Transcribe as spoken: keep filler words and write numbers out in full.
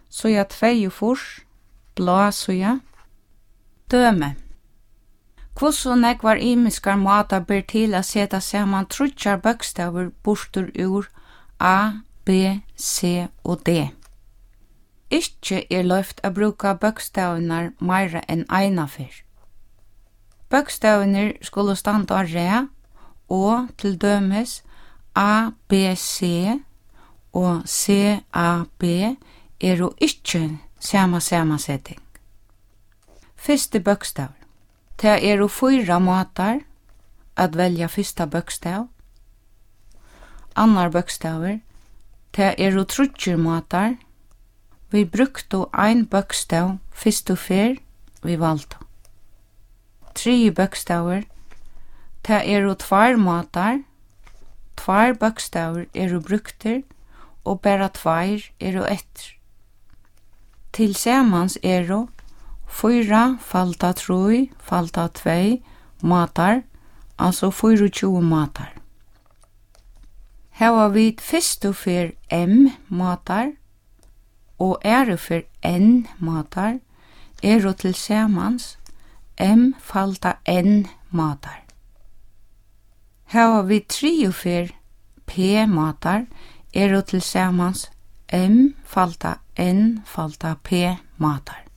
Soja tveiogfýrs, blá soja. Døme. Hvordan nekvar imiskar måter ber til å seta saman trutjar bøkstaver bortur ur A, B, C og D. Ikke er løft å bruka bøkstavenar meira enn eina fyrr. Bøkstavenar skulle standa re og til dømes A, B, C og C, A, B er jo ikke sama samansetting. Fyrste bøkstav. Det er jo fyra måter at velja fyrsta bøkstav. Annar bøkstaver. Det er jo trutjer måter. Vi brukte ein bøkstav fyrst og fyr vi valgte. Tre bøkstaver. Det er jo tvar måter. Tvar bøkstaver er jo brukter, og bara tvar er jo etter. Til samans er jo fyra falta troi, falta tvei måter, altså tjúgu måter. Her har vi fyrst og fyr M måter, og er for N måter, er jo til samans M falta N måter. Her har vi tre og fyr P måter, er jo til samans M falta N falta P måter.